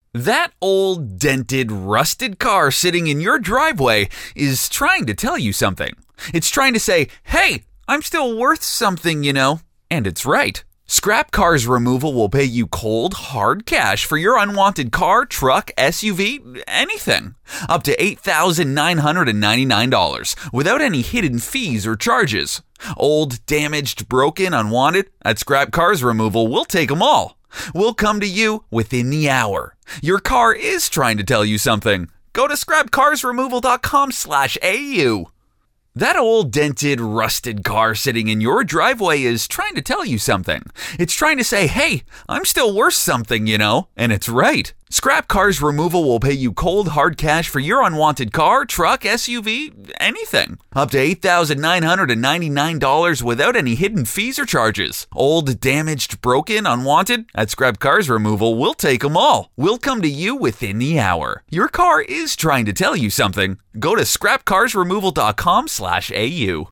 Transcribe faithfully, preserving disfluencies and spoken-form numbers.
That old, dented, rusted car sitting in your driveway is trying to tell you something. It's trying to say, hey, I'm still worth something, you know. And it's right. Scrap Cars Removal will pay you cold, hard cash for your unwanted car, truck, S U V, anything. Up to eight thousand nine hundred ninety-nine dollars without any hidden fees or charges. Old, damaged, broken, unwanted, at Scrap Cars Removal, we'll take them all. We'll come to you within the hour. Your car is trying to tell you something. Go to scrap cars removal dot com slash A U. That old, dented, rusted car sitting in your driveway is trying to tell you something. It's trying to say, hey, I'm still worth something, you know. And it's right. Scrap Cars Removal will pay you cold, hard cash for your unwanted car, truck, S U V, anything. Up to eight thousand nine hundred ninety-nine dollars without any hidden fees or charges. Old, damaged, broken, unwanted? At Scrap Cars Removal, we'll take them all. We'll come to you within the hour. Your car is trying to tell you something. Go to scrap cars removal dot com slash A U.